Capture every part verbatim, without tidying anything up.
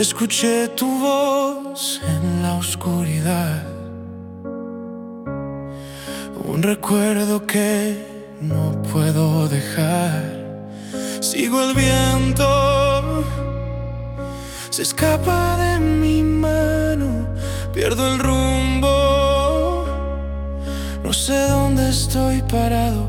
Escuché tu voz en la oscuridad, un recuerdo que no puedo dejar. Sigo el viento, se escapa de mi mano, pierdo el rumbo, no sé dónde estoy parado,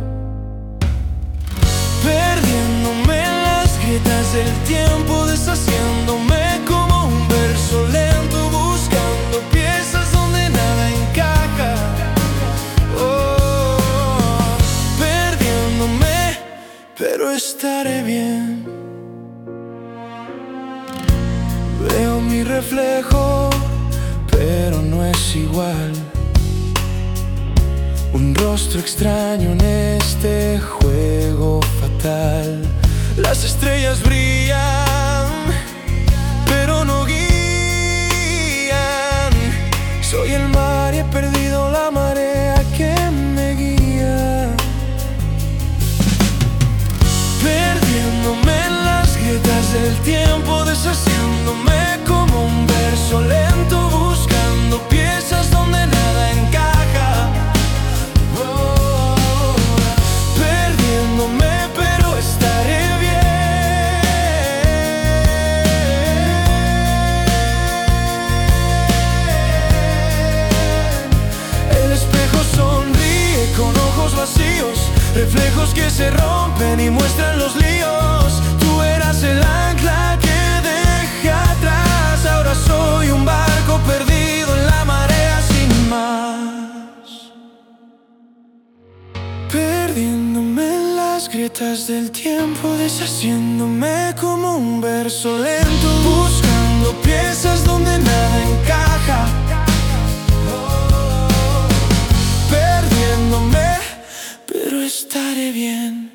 perdiéndome en las grietas del tiempo, deshaciéndome como un verso lento, buscando piezas donde nada encaja. Oh, perdiéndome, pero estaré bien. Veo mi reflejo, pero no es igual. Un rostro extraño en este juego fatal. Las estrellas brillan, pero no guían. Soy el mar y he perdido la marea que me guía, perdiéndome en las grietas del tiempo, deshaciéndome como un verso lento, buscando piezas donde nada encaja. Oh, perdiéndome, pero estaré bien. El espejo sonríe con ojos vacíos, reflejos que se rompen y muestran los líos. Tú eras el ancla que dejé atrás, ahora soy un barco perdido en la marea sin más. Perdiéndome en las grietas del tiempo, deshaciéndome como un verso lento, buscando piezas donde nada encaja. Oh, perdiéndome, pero estaré bien.